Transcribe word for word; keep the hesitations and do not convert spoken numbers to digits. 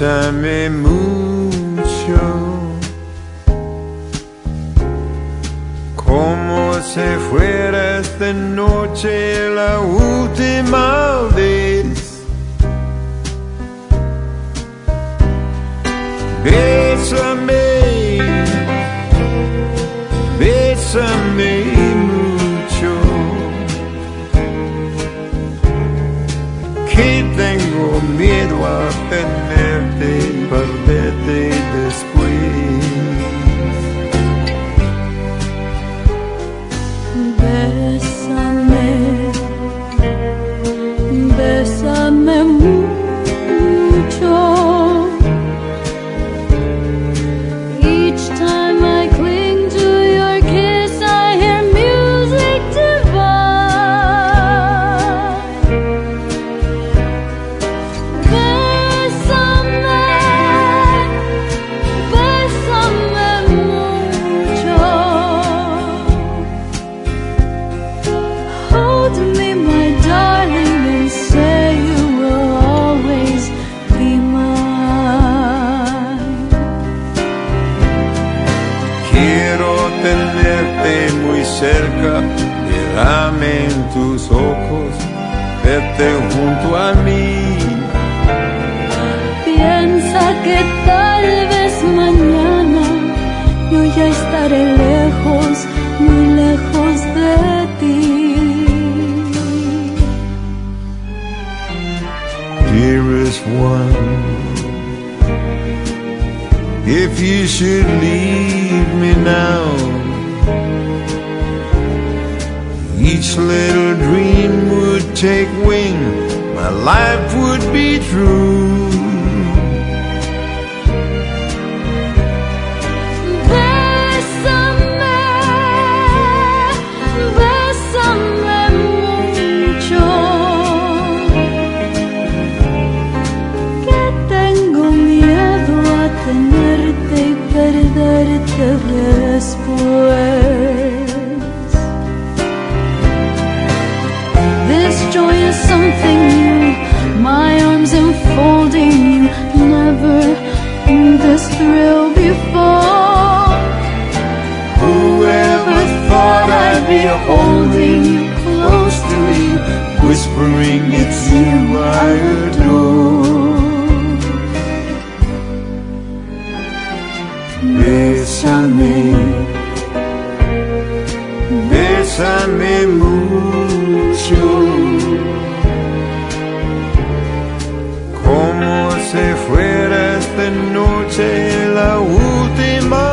Bésame mucho, como si fuera esta noche la última vez. Bésame, bésame mucho, que tengo miedo a tenerte y perderte después. Bésame, bésame mucho. Each time I cling to your kiss, I hear music divine. Bésame, bésame mucho. Hold me, my darling, and say you will always be mine. Quiero tenerte muy cerca, mírame en tus ojos, verte junto a mí. Piensa que tal vez mañana yo ya estaré lejos, muy lejos de ti. Dearest one, if you should leave me now, each little dream would take wing, my life would be true. Bésame, bésame mucho, que tengo miedo a tenerte y perderte después. This joy is something new, my arms enfolding you, never knew this thrill before. Whoever thought I'd be holding you close to me, whispering it's you I adore. Bésame, bésame mucho, como si fuera esta noche la última